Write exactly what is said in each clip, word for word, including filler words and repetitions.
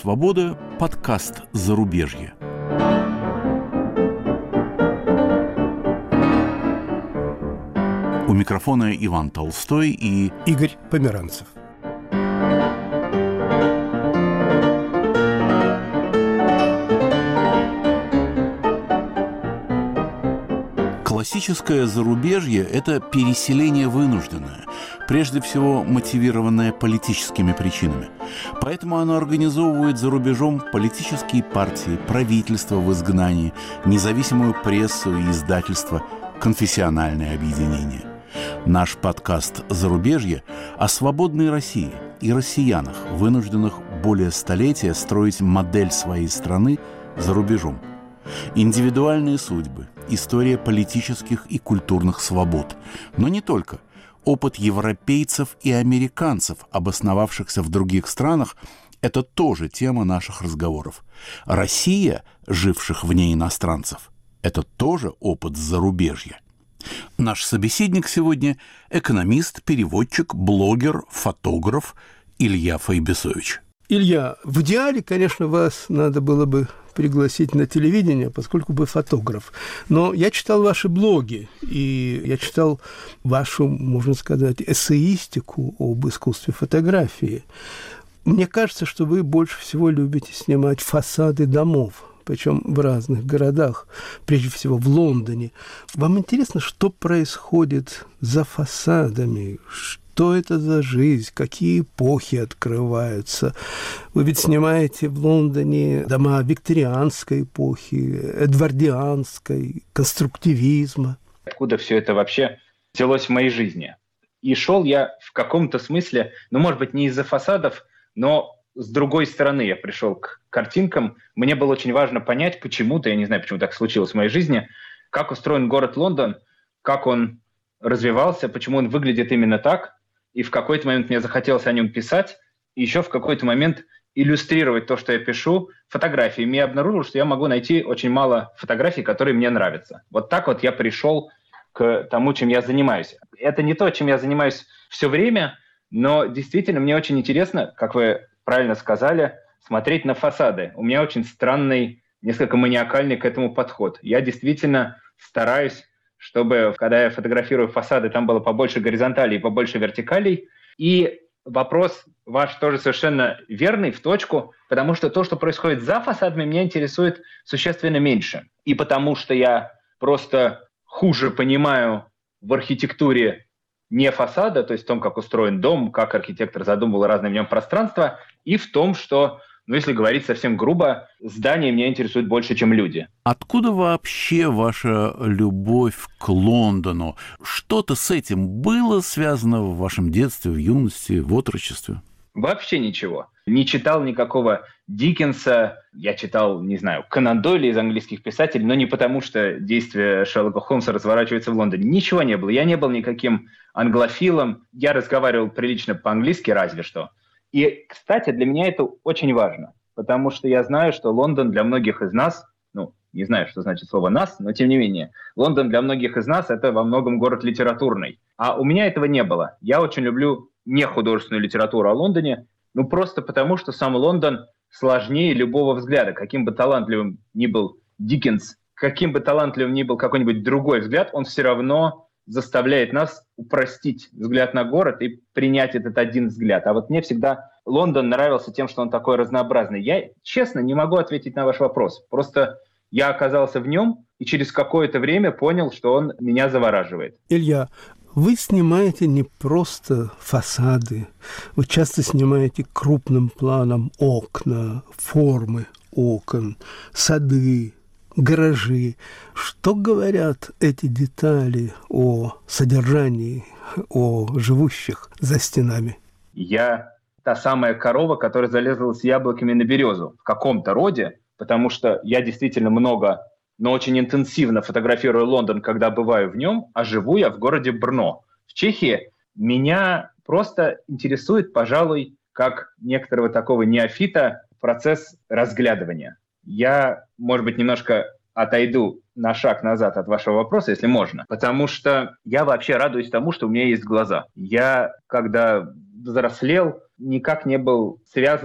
Свобода», подкаст «Зарубежье». У микрофона Иван Толстой и Игорь Померанцев. Классическое зарубежье – это переселение вынужденное, прежде всего мотивированное политическими причинами. Поэтому оно организовывает за рубежом политические партии, правительства в изгнании, независимую прессу и издательства, конфессиональные объединения. Наш подкаст «Зарубежье» о свободной России и россиянах, вынужденных более столетия строить модель своей страны за рубежом. Индивидуальные судьбы, история политических и культурных свобод. Но не только. Опыт европейцев и американцев, обосновавшихся в других странах, это тоже тема наших разговоров. Россия, живших вне иностранцев, это тоже опыт зарубежья. Наш собеседник сегодня – экономист, переводчик, блогер, фотограф Илья Файбисович. Илья, в идеале, конечно, вас надо было бы пригласить на телевидение, поскольку вы фотограф. Но я читал ваши блоги, и я читал вашу, можно сказать, эссеистику об искусстве фотографии. Мне кажется, что вы больше всего любите снимать фасады домов, причем в разных городах, прежде всего в Лондоне. Вам интересно, что происходит за фасадами? Что это за жизнь? Какие эпохи открываются? Вы ведь снимаете в Лондоне дома викторианской эпохи, эдвардианской, конструктивизма. Откуда все это вообще взялось в моей жизни? И шел я в каком-то смысле, ну, может быть, не из-за фасадов, но с другой стороны я пришел к картинкам. Мне было очень важно понять, почему-то, я не знаю, почему так случилось в моей жизни, как устроен город Лондон, как он развивался, почему он выглядит именно так. И в какой-то момент мне захотелось о нем писать, и еще в какой-то момент иллюстрировать то, что я пишу, фотографиями. Я обнаружил, что я могу найти очень мало фотографий, которые мне нравятся. Вот так вот я пришел к тому, чем я занимаюсь. Это не то, чем я занимаюсь все время, но действительно мне очень интересно, как вы правильно сказали, смотреть на фасады. У меня очень странный, несколько маниакальный к этому подход. Я действительно стараюсь, чтобы, когда я фотографирую фасады, там было побольше горизонталей и побольше вертикалей. И вопрос ваш тоже совершенно верный, в точку, потому что то, что происходит за фасадами, меня интересует существенно меньше. И потому что я просто хуже понимаю в архитектуре не фасада, то есть в том, как устроен дом, как архитектор задумывал разные в нем пространства, и в том, что, ну, если говорить совсем грубо, здания меня интересуют больше, чем люди. Откуда вообще ваша любовь к Лондону? Что-то с этим было связано в вашем детстве, в юности, в отрочестве? Вообще ничего. Не читал никакого Диккенса. Я читал, не знаю, Конан Дойля из английских писателей, но не потому, что действие Шерлока Холмса разворачивается в Лондоне. Ничего не было. Я не был никаким англофилом. Я разговаривал прилично по-английски, разве что. И, кстати, для меня это очень важно, потому что я знаю, что Лондон для многих из нас, ну, не знаю, что значит слово «нас», но тем не менее, Лондон для многих из нас – это во многом город литературный. А у меня этого не было. Я очень люблю не художественную литературу о Лондоне, ну, просто потому, что сам Лондон сложнее любого взгляда. Каким бы талантливым ни был Диккенс, каким бы талантливым ни был какой-нибудь другой взгляд, он все равно заставляет нас упростить взгляд на город и принять этот один взгляд. А вот мне всегда Лондон нравился тем, что он такой разнообразный. Я, честно, не могу ответить на ваш вопрос. Просто я оказался в нем и через какое-то время понял, что он меня завораживает. Илья, вы снимаете не просто фасады, вы часто снимаете крупным планом окна, формы окон, сады, гаражи. Что говорят эти детали о содержании, о живущих за стенами? Я та самая корова, которая залезла с яблоками на березу в каком-то роде, потому что я действительно много, но очень интенсивно фотографирую Лондон, когда бываю в нем, а живу я в городе Брно. В Чехии. Меня просто интересует, пожалуй, как некоторого такого неофита, процесс разглядывания. Я, может быть, немножко отойду на шаг назад от вашего вопроса, если можно, потому что я вообще радуюсь тому, что у меня есть глаза. Я, когда взрослел, никак не был связан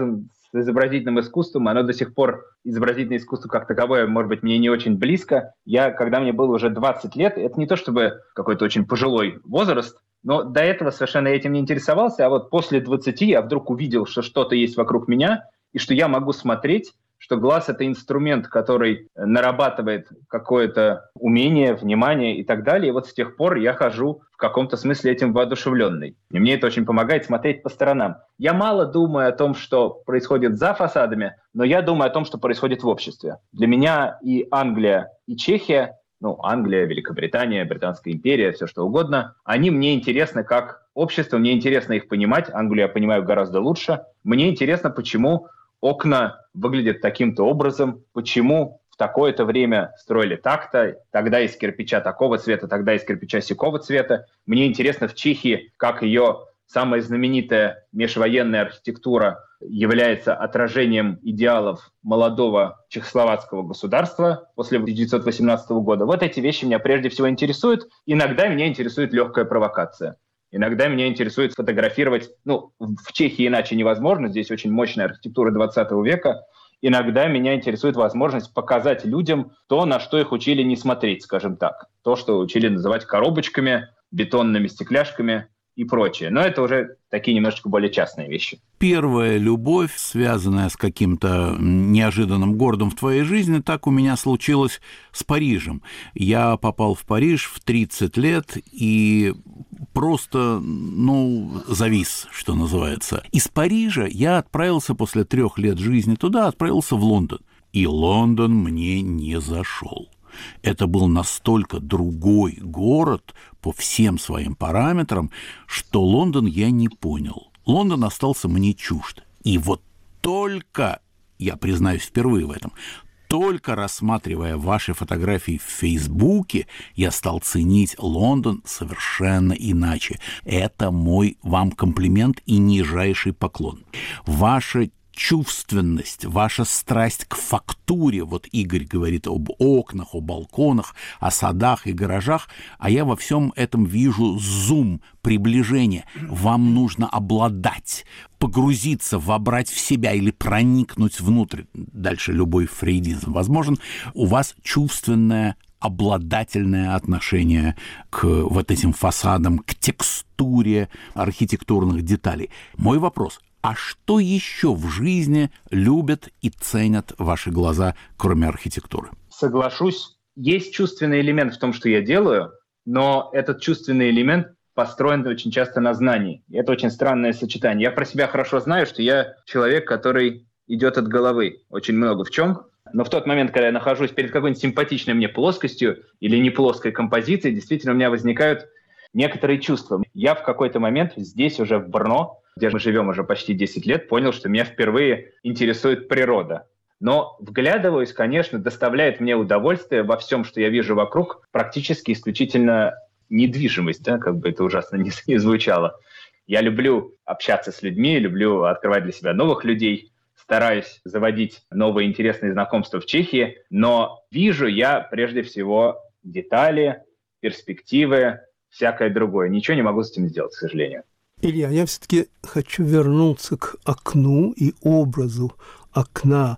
с изобразительным искусством, оно до сих пор, изобразительное искусство как таковое, может быть, мне не очень близко. Я, когда мне было уже двадцать лет, это не то чтобы какой-то очень пожилой возраст, но до этого совершенно этим не интересовался, а вот после двадцати я вдруг увидел, что что-то есть вокруг меня, и что я могу смотреть, что глаз — это инструмент, который нарабатывает какое-то умение, внимание и так далее. И вот с тех пор я хожу в каком-то смысле этим воодушевленный. И мне это очень помогает смотреть по сторонам. Я мало думаю о том, что происходит за фасадами, но я думаю о том, что происходит в обществе. Для меня и Англия, и Чехия, ну, Англия, Великобритания, Британская империя, все что угодно, они мне интересны как общество, мне интересно их понимать. Англию я понимаю гораздо лучше. Мне интересно, почему окна выглядят таким-то образом, почему в такое-то время строили так-то, тогда из кирпича такого цвета, тогда из кирпича сякого цвета. Мне интересно в Чехии, как ее самая знаменитая межвоенная архитектура является отражением идеалов молодого чехословацкого государства после тысяча девятьсот восемнадцатого года. Вот эти вещи меня прежде всего интересуют. Иногда меня интересует легкая провокация. Иногда меня интересует фотографировать, ну, в Чехии иначе невозможно, здесь очень мощная архитектура двадцатого века. Иногда меня интересует возможность показать людям то, на что их учили не смотреть, скажем так. То, что учили называть коробочками, бетонными стекляшками и прочее. Но это уже такие немножечко более частные вещи. Первая любовь, связанная с каким-то неожиданным городом в твоей жизни, так у меня случилось с Парижем. Я попал в Париж в тридцать лет и просто, ну, завис, что называется. Из Парижа я отправился после трех лет жизни туда, отправился в Лондон. И Лондон мне не зашел. Это был настолько другой город по всем своим параметрам, что Лондон я не понял. Лондон остался мне чужд. И вот только, я признаюсь впервые в этом, только рассматривая ваши фотографии в Фейсбуке, я стал ценить Лондон совершенно иначе. Это мой вам комплимент и нижайший поклон. Ваша чувственность, ваша страсть к фактуре, вот Игорь говорит об окнах, о балконах, о садах и гаражах, а я во всем этом вижу зум, приближение. Вам нужно обладать, погрузиться, вобрать в себя или проникнуть внутрь. Дальше любой фрейдизм возможен. У вас чувственное, обладательное отношение к вот этим фасадам, к текстуре архитектурных деталей. Мой вопрос: а что еще в жизни любят и ценят ваши глаза, кроме архитектуры? Соглашусь, есть чувственный элемент в том, что я делаю, но этот чувственный элемент построен очень часто на знании. И это очень странное сочетание. Я про себя хорошо знаю, что я человек, который идет от головы очень много в чем. Но в тот момент, когда я нахожусь перед какой-нибудь симпатичной мне плоскостью или не плоской композицией, действительно у меня возникают некоторые чувства. Я в какой-то момент здесь уже в Брно, где мы живем уже почти десять лет, понял, что меня впервые интересует природа. Но, вглядываясь, конечно, доставляет мне удовольствие во всем, что я вижу вокруг, практически исключительно недвижимость, да, как бы это ужасно не, не звучало. Я люблю общаться с людьми, люблю открывать для себя новых людей, стараюсь заводить новые интересные знакомства в Чехии, но вижу я прежде всего детали, перспективы, всякое другое. Ничего не могу с этим сделать, к сожалению. Илья, я все-таки хочу вернуться к окну и образу окна.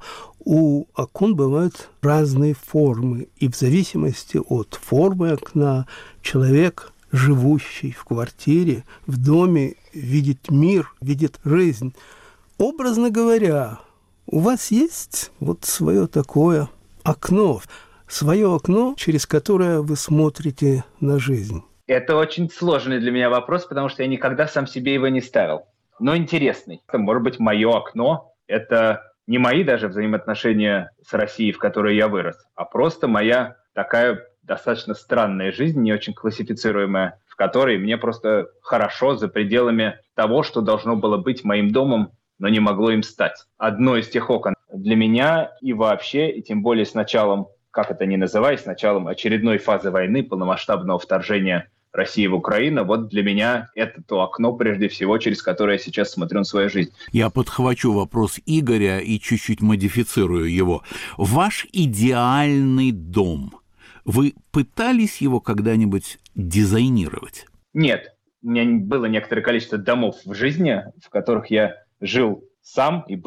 У окон бывают разные формы, и в зависимости от формы окна человек, живущий в квартире, в доме, видит мир, видит жизнь. Образно говоря, у вас есть вот свое такое окно, свое окно, через которое вы смотрите на жизнь? Это очень сложный для меня вопрос, потому что я никогда сам себе его не ставил. Но интересный. Это может быть мое окно. Это не мои даже взаимоотношения с Россией, в которой я вырос, а просто моя такая достаточно странная жизнь, не очень классифицируемая, в которой мне просто хорошо за пределами того, что должно было быть моим домом, но не могло им стать. Одно из тех окон для меня и вообще, и тем более с началом, как это ни называй, с началом очередной фазы войны, полномасштабного вторжения России в Украину, вот для меня это то окно, прежде всего, через которое я сейчас смотрю на свою жизнь. Я подхвачу вопрос Игоря и чуть-чуть модифицирую его. Ваш идеальный дом, вы пытались его когда-нибудь дизайнировать? Нет. У меня было некоторое количество домов в жизни, в которых я жил сам и был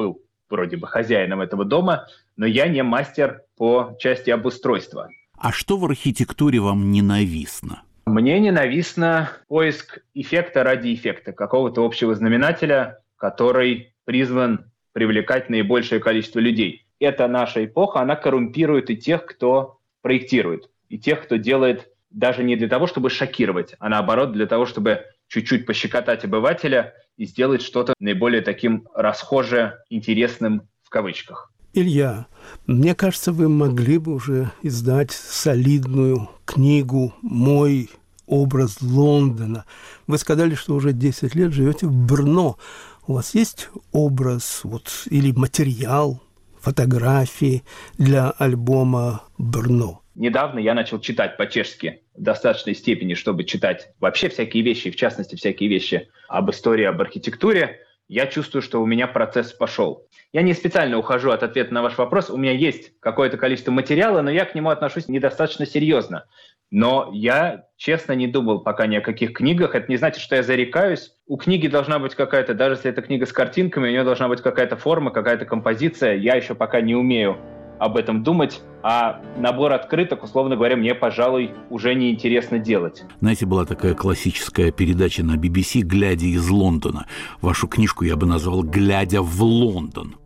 вроде бы хозяином этого дома, но я не мастер по части обустройства. А что в архитектуре вам ненавистно? Мне ненавистно поиск эффекта ради эффекта, какого-то общего знаменателя, который призван привлекать наибольшее количество людей. Эта наша эпоха, она коррумпирует и тех, кто проектирует, и тех, кто делает даже не для того, чтобы шокировать, а наоборот для того, чтобы чуть-чуть пощекотать обывателя и сделать что-то наиболее таким расхоже, интересным в кавычках. Илья, мне кажется, вы могли бы уже издать солидную книгу «Мой образ Лондона». Вы сказали, что уже десять лет живете в Брно. У вас есть образ вот, или материал, фотографии для альбома «Брно»? Недавно я начал читать по-чешски в достаточной степени, чтобы читать вообще всякие вещи, в частности, всякие вещи об истории, об архитектуре. Я чувствую, что у меня процесс пошел. Я не специально ухожу от ответа на ваш вопрос. У меня есть какое-то количество материала, но я к нему отношусь недостаточно серьезно. Но я, честно, не думал пока ни о каких книгах. Это не значит, что я зарекаюсь. У книги должна быть какая-то, даже если это книга с картинками, у нее должна быть какая-то форма, какая-то композиция. Я еще пока не умею об этом думать, а набор открыток, условно говоря, мне, пожалуй, уже неинтересно делать. Знаете, была такая классическая передача на би би си «Глядя из Лондона». Вашу книжку я бы назвал «Глядя в Лондон».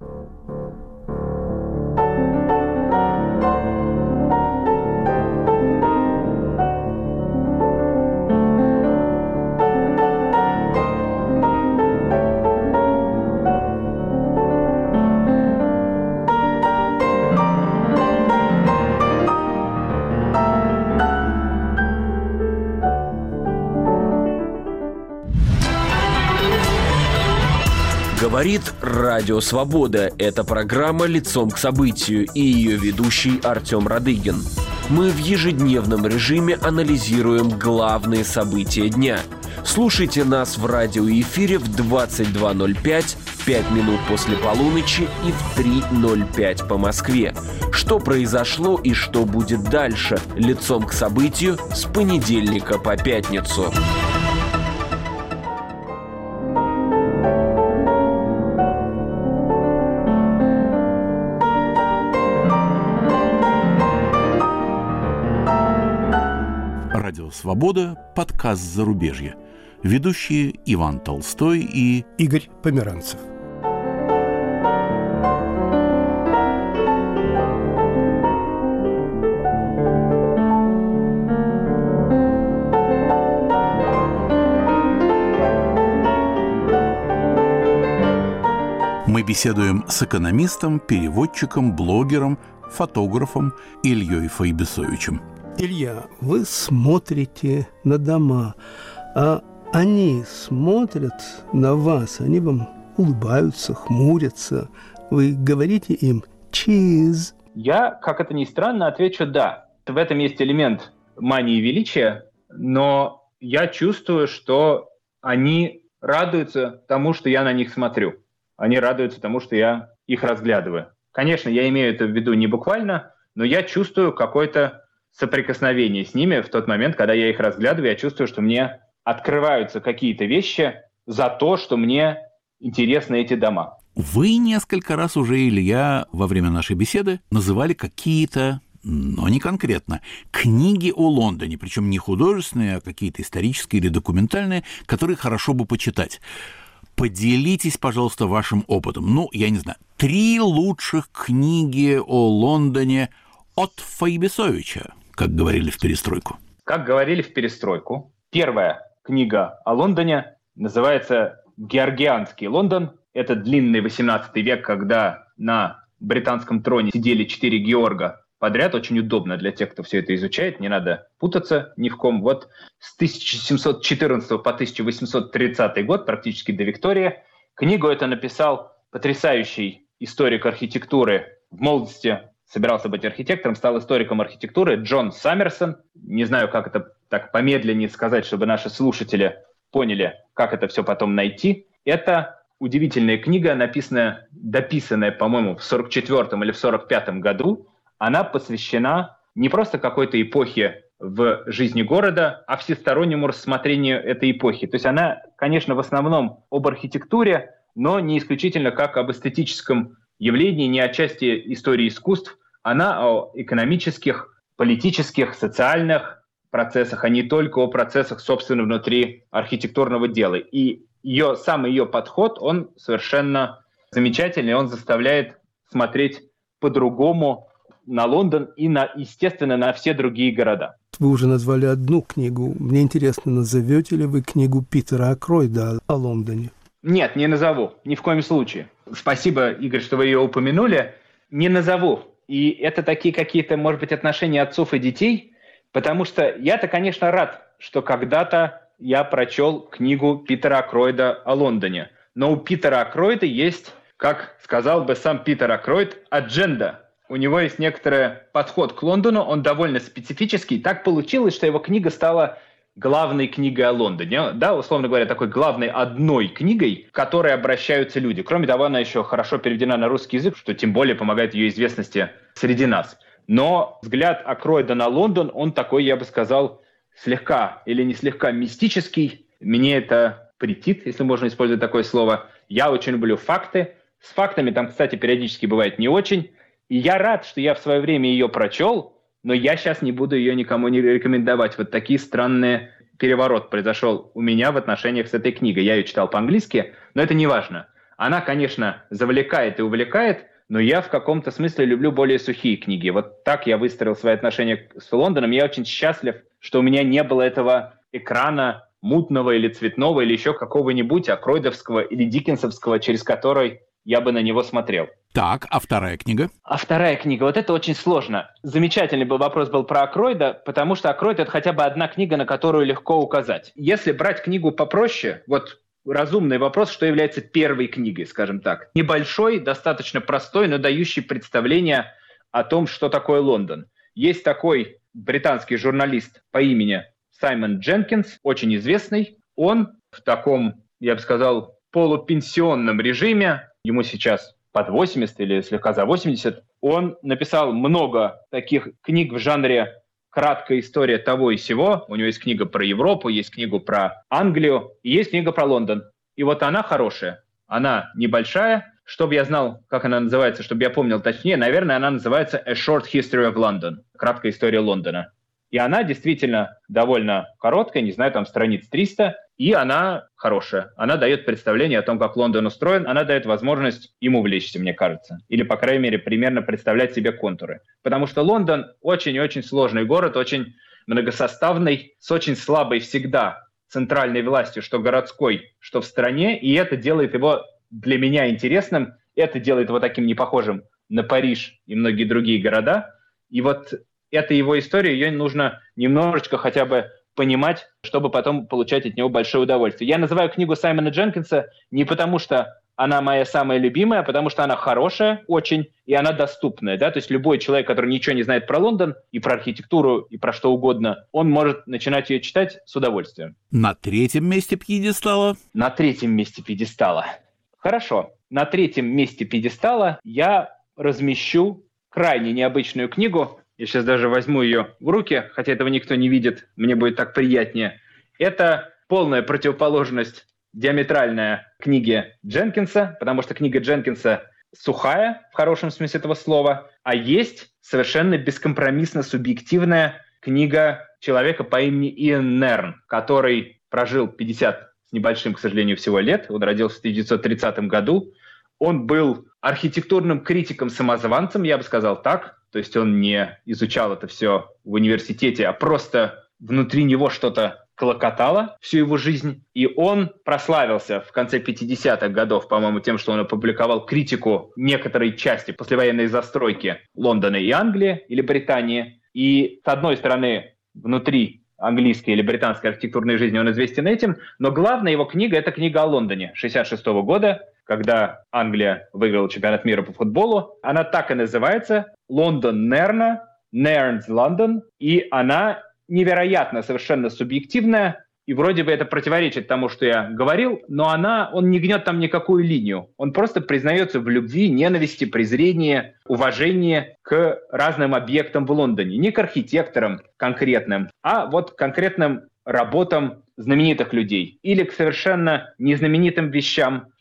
Говорит Радио Свобода. Это программа «Лицом к событию» и ее ведущий Артем Радыгин. Мы в ежедневном режиме анализируем главные события дня. Слушайте нас в радиоэфире в двадцать два ноль пять, пять минут после полуночи и в три ноль пять по Москве. Что произошло и что будет дальше? «Лицом к событию» с понедельника по пятницу. Радио «Свобода», подкаст «Зарубежье». Ведущие Иван Толстой и Игорь Померанцев. Мы беседуем с экономистом, переводчиком, блогером, фотографом Ильей Файбисовичем. Илья, вы смотрите на дома, а они смотрят на вас, они вам улыбаются, хмурятся. Вы говорите им «чиз». Я, как это ни странно, отвечу «да». В этом есть элемент мании величия, но я чувствую, что они радуются тому, что я на них смотрю. Они радуются тому, что я их разглядываю. Конечно, я имею это в виду не буквально, но я чувствую какой-то соприкосновение с ними в тот момент, когда я их разглядываю, я чувствую, что мне открываются какие-то вещи за то, что мне интересны эти дома. Вы несколько раз уже, Илья, во время нашей беседы называли какие-то, но не конкретно, книги о Лондоне, причем не художественные, а какие-то исторические или документальные, которые хорошо бы почитать. Поделитесь, пожалуйста, вашим опытом. Ну, я не знаю, три лучших книги о Лондоне от Файбисовича, как говорили в перестройку. Как говорили в перестройку, первая книга о Лондоне называется «Георгианский Лондон». Это длинный восемнадцатый век, когда на британском троне сидели четыре Георга подряд. Очень удобно для тех, кто все это изучает. Не надо путаться ни в ком. Вот с тысяча семьсот четырнадцатого по тысяча восемьсот тридцатый год, практически до Виктории. Книгу эту написал потрясающий историк архитектуры. В молодости собирался быть архитектором, стал историком архитектуры Джон Саммерсон. Не знаю, как это так помедленнее сказать, чтобы наши слушатели поняли, как это все потом найти. Это удивительная книга, написанная, дописанная, по-моему, в сорок четвёртом или в сорок пятом году. Она посвящена не просто какой-то эпохе в жизни города, а всестороннему рассмотрению этой эпохи. То есть она, конечно, в основном об архитектуре, но не исключительно как об эстетическом явлений, ни отчасти истории искусств. Она о экономических, политических, социальных процессах, а не только о процессах, собственно, внутри архитектурного дела. И ее, сам ее подход, он совершенно замечательный, он заставляет смотреть по-другому на Лондон и, на, естественно, на все другие города. Вы уже назвали одну книгу. Мне интересно, назовете ли вы книгу Питера Акройда о Лондоне? Нет, не назову, ни в коем случае. Спасибо, Игорь, что вы ее упомянули. Не назову. И это такие какие-то, может быть, отношения отцов и детей, потому что я-то, конечно, рад, что когда-то я прочел книгу Питера Акройда о Лондоне. Но у Питера Акройда есть, как сказал бы сам Питер Акройд, адженда. У него есть некоторый подход к Лондону, он довольно специфический. Так получилось, что его книга стала главной книгой о Лондоне. Да, условно говоря, такой главной одной книгой, к которой обращаются люди. Кроме того, она еще хорошо переведена на русский язык, что тем более помогает ее известности среди нас. Но взгляд Акройда на Лондон, он такой, я бы сказал, слегка или не слегка мистический. Мне это претит, если можно использовать такое слово. Я очень люблю факты. С фактами там, кстати, периодически бывает не очень. И я рад, что я в свое время ее прочел, но я сейчас не буду ее никому не рекомендовать. Вот такие странные переворот произошел у меня в отношениях с этой книгой. Я ее читал по-английски, но это не важно. Она, конечно, завлекает и увлекает, но я в каком-то смысле люблю более сухие книги. Вот так я выстроил свои отношения с Лондоном. Я очень счастлив, что у меня не было этого экрана мутного или цветного, или еще какого-нибудь акройдовского или диккенсовского, через который я бы на него смотрел. Так, а вторая книга? А вторая книга, вот это очень сложно. Замечательный был вопрос был про Акройда, потому что Акройд — это хотя бы одна книга, на которую легко указать. Если брать книгу попроще, вот разумный вопрос, что является первой книгой, скажем так. Небольшой, достаточно простой, но дающий представление о том, что такое Лондон. Есть такой британский журналист по имени Саймон Дженкинс, очень известный. Он в таком, я бы сказал, полупенсионном режиме, ему сейчас под восемьдесят или слегка за восемьдесят, он написал много таких книг в жанре краткая история того и сего. У него есть книга про Европу, есть книга про Англию, и есть книга про Лондон. И вот она хорошая, она небольшая. Чтобы я знал, как она называется, чтобы я помнил точнее, наверное, она называется A Short History of London, краткая история Лондона. И она действительно довольно короткая, не знаю, там страниц триста, и она хорошая. Она дает представление о том, как Лондон устроен, она дает возможность им увлечься, мне кажется. Или, по крайней мере, примерно представлять себе контуры. Потому что Лондон очень-очень сложный город, очень многосоставный, с очень слабой всегда центральной властью, что городской, что в стране, и это делает его для меня интересным, это делает его таким непохожим на Париж и многие другие города. И вот эта его история, ее нужно немножечко хотя бы понимать, чтобы потом получать от него большое удовольствие. Я называю книгу Саймона Дженкинса не потому, что она моя самая любимая, а потому что она хорошая очень, и она доступная. Да? То есть любой человек, который ничего не знает про Лондон, и про архитектуру, и про что угодно, он может начинать ее читать с удовольствием. На третьем месте пьедестала? На третьем месте пьедестала. Хорошо. На третьем месте пьедестала я размещу крайне необычную книгу. Я сейчас даже возьму ее в руки, хотя этого никто не видит, мне будет так приятнее. Это полная противоположность диаметральная книге Дженкинса, потому что книга Дженкинса сухая, в хорошем смысле этого слова, а есть совершенно бескомпромиссно субъективная книга человека по имени Иэн Нерн, который прожил пятьдесят с небольшим, к сожалению, всего лет. Он родился в тысяча девятьсот тридцатом году. Он был архитектурным критиком-самозванцем, я бы сказал так. То есть он не изучал это все в университете, а просто внутри него что-то клокотало всю его жизнь. И он прославился в конце пятидесятых годов, по-моему, тем, что он опубликовал критику некоторой части послевоенной застройки Лондона и Англии или Британии. И, с одной стороны, внутри английской или британской архитектурной жизни он известен этим, но главная его книга – это книга о Лондоне шестьдесят шестого года, когда Англия выиграла чемпионат мира по футболу. Она так и называется «Лондон Нерна», «Нерн's London», и она невероятно совершенно субъективная, и вроде бы это противоречит тому, что я говорил, но она, он не гнет там никакую линию. Он просто признается в любви, ненависти, презрении, уважении к разным объектам в Лондоне. Не к архитекторам конкретным, а вот к конкретным работам знаменитых людей или к совершенно незнаменитым вещам,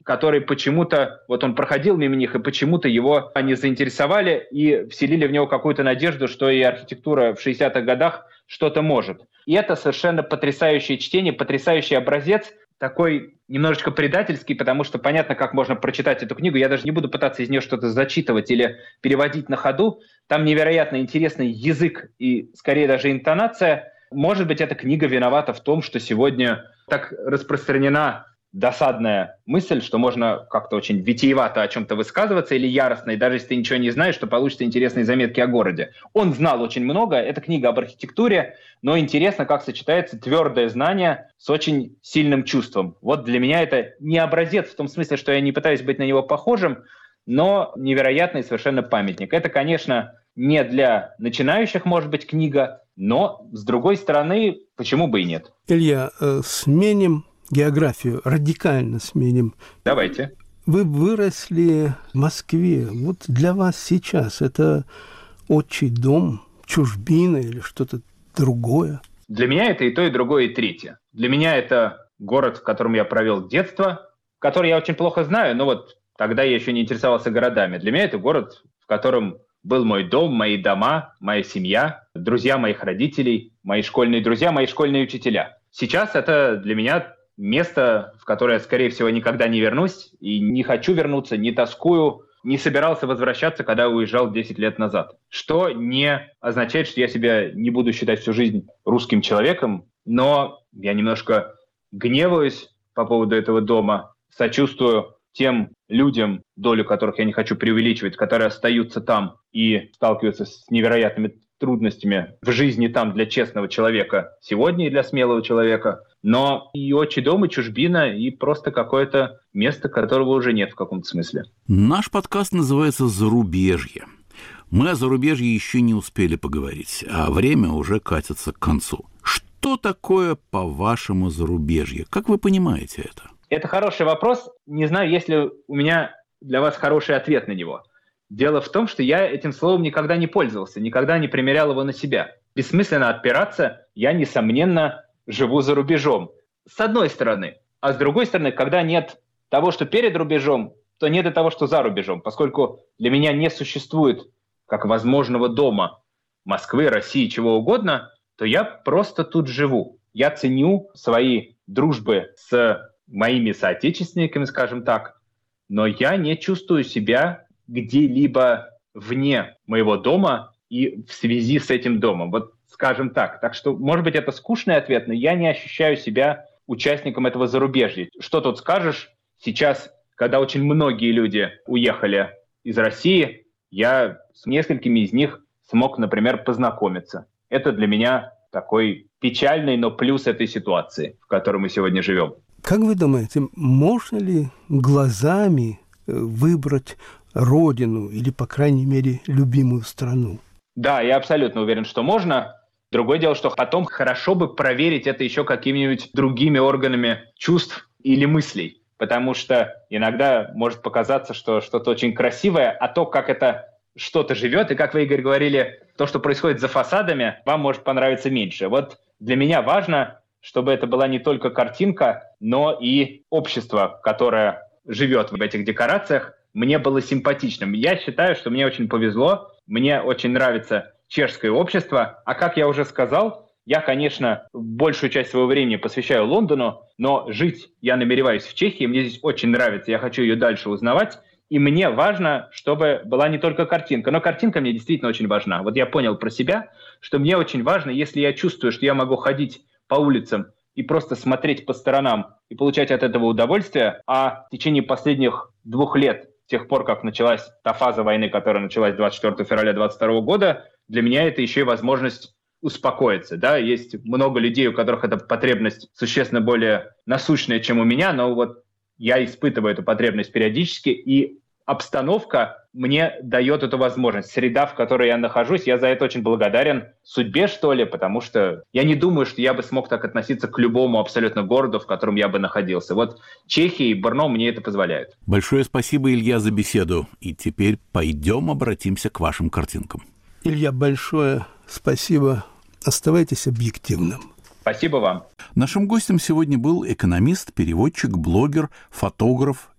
который почему-то, вот он проходил мимо них, и почему-то его они заинтересовали и вселили в него какую-то надежду, что и архитектура в шестидесятых годах что-то может. И это совершенно потрясающее чтение, потрясающий образец, такой немножечко предательский, потому что понятно, как можно прочитать эту книгу. Я даже не буду пытаться из нее что-то зачитывать или переводить на ходу. Там невероятно интересный язык и, скорее, даже интонация. Может быть, эта книга виновата в том, что сегодня так распространена досадная мысль, что можно как-то очень витиевато о чем-то высказываться или яростно, и даже если ты ничего не знаешь, то получится интересные заметки о городе. Он знал очень много, это книга об архитектуре, но интересно, как сочетается твердое знание с очень сильным чувством. Вот для меня это не образец в том смысле, что я не пытаюсь быть на него похожим, но невероятный совершенно памятник. Это, конечно, не для начинающих, может быть, книга, но, с другой стороны, почему бы и нет? Илья, э, сменим географию, радикально сменим. Давайте. Вы выросли в Москве. Вот для вас сейчас это отчий дом, чужбина или что-то другое? Для меня это и то, и другое, и третье. Для меня это город, в котором я провел детство, который я очень плохо знаю, но вот тогда я еще не интересовался городами. Для меня это город, в котором был мой дом, мои дома, моя семья, друзья моих родителей, мои школьные друзья, мои школьные учителя. Сейчас это для меня место, в которое я, скорее всего, никогда не вернусь и не хочу вернуться, не тоскую, не собирался возвращаться, когда уезжал десять лет назад. Что не означает, что я себя не буду считать всю жизнь русским человеком, но я немножко гневаюсь по поводу этого дома, сочувствую тем людям, долю которых я не хочу преувеличивать, которые остаются там и сталкиваются с невероятными трудностями в жизни там для честного человека сегодня и для смелого человека. Но и отчий дом, и чужбина, и просто какое-то место, которого уже нет в каком-то смысле. Наш подкаст называется «Зарубежье». Мы о зарубежье еще не успели поговорить, а время уже катится к концу. Что такое, по-вашему, зарубежье? Как вы понимаете это? Это хороший вопрос. Не знаю, есть ли у меня для вас хороший ответ на него. Дело в том, что я этим словом никогда не пользовался, никогда не примерял его на себя. Бессмысленно отпираться, я, несомненно, живу за рубежом. С одной стороны. А с другой стороны, когда нет того, что перед рубежом, то нет и того, что за рубежом. Поскольку для меня не существует как возможного дома Москвы, России, чего угодно, то я просто тут живу. Я ценю свои дружбы с моими соотечественниками, скажем так, но я не чувствую себя где-либо вне моего дома и в связи с этим домом. Вот скажем так. Так что, может быть, это скучный ответ, но я не ощущаю себя участником этого зарубежья. Что тут скажешь? Сейчас, когда очень многие люди уехали из России, я с несколькими из них смог, например, познакомиться. Это для меня такой печальный, но плюс этой ситуации, в которой мы сегодня живем. Как вы думаете, можно ли глазами выбрать родину или, по крайней мере, любимую страну? Да, я абсолютно уверен, что можно. Другое дело, что потом хорошо бы проверить это еще какими-нибудь другими органами чувств или мыслей. Потому что иногда может показаться, что что-то очень красивое, а то, как это что-то живет, и как вы, Игорь, говорили, то, что происходит за фасадами, вам может понравиться меньше. Вот для меня важно, чтобы это была не только картинка, но и общество, которое живет в этих декорациях, мне было симпатичным. Я считаю, что мне очень повезло, мне очень нравится чешское общество, а как я уже сказал, я, конечно, большую часть своего времени посвящаю Лондону, но жить я намереваюсь в Чехии, мне здесь очень нравится, я хочу ее дальше узнавать, и мне важно, чтобы была не только картинка, но картинка мне действительно очень важна. Вот я понял про себя, что мне очень важно, если я чувствую, что я могу ходить по улицам и просто смотреть по сторонам и получать от этого удовольствие, а в течение последних двух лет, с тех пор, как началась та фаза войны, которая началась двадцать четвёртого февраля двадцать второго года, для меня это еще и возможность успокоиться. Да? Есть много людей, у которых эта потребность существенно более насущная, чем у меня, но вот я испытываю эту потребность периодически, и обстановка мне дает эту возможность. Среда, в которой я нахожусь, я за это очень благодарен судьбе, что ли, потому что я не думаю, что я бы смог так относиться к любому абсолютно городу, в котором я бы находился. Вот Чехия и Брно мне это позволяют. Большое спасибо, Илья, за беседу. И теперь пойдем обратимся к вашим картинкам. Илья, большое спасибо. Оставайтесь объективным. Спасибо вам. Нашим гостем сегодня был экономист, переводчик, блогер, фотограф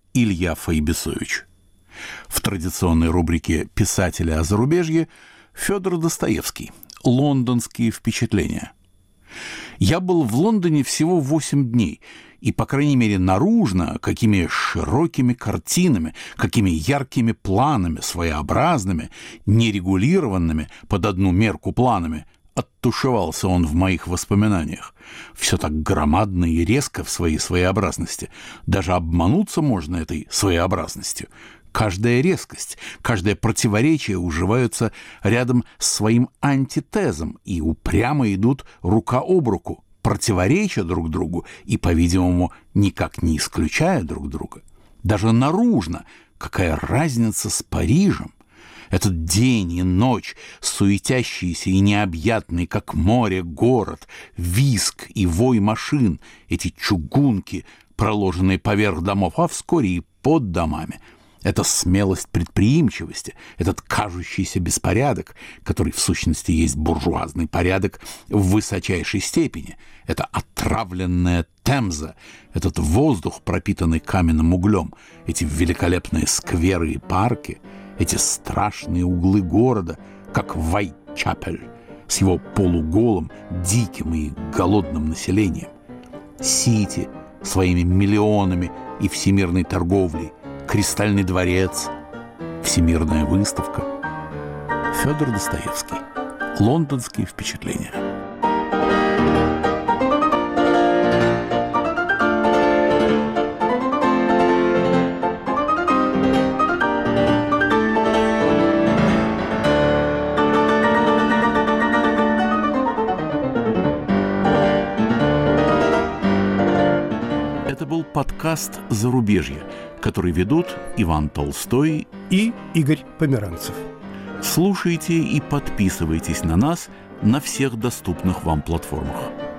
Илья Файбисович. В традиционной рубрике «Писатели о зарубежье» Федор Достоевский. «Лондонские впечатления». Я был в Лондоне всего восемь дней, и, по крайней мере, наружно, какими широкими картинами, какими яркими планами, своеобразными, нерегулированными под одну мерку планами оттушевался он в моих воспоминаниях. Все так громадно и резко в своей своеобразности. Даже обмануться можно этой своеобразностью. Каждая резкость, каждое противоречие уживаются рядом с своим антитезом и упрямо идут рука об руку, противоречия друг другу и, по-видимому, никак не исключая друг друга. Даже наружно какая разница с Парижем? Этот день и ночь, суетящийся и необъятный, как море, город, визг и вой машин, эти чугунки, проложенные поверх домов, а вскоре и под домами. Это смелость предприимчивости, этот кажущийся беспорядок, который в сущности есть буржуазный порядок в высочайшей степени. Это отравленная Темза, этот воздух, пропитанный каменным углем, эти великолепные скверы и парки, эти страшные углы города, как Вайтчапель, с его полуголым, диким и голодным населением. Сити своими миллионами и всемирной торговлей, Кристальный дворец, Всемирная выставка. Федор Достоевский. Лондонские впечатления. Это был подкаст «Зарубежье», который ведут Иван Толстой и Игорь Померанцев. Слушайте и подписывайтесь на нас на всех доступных вам платформах.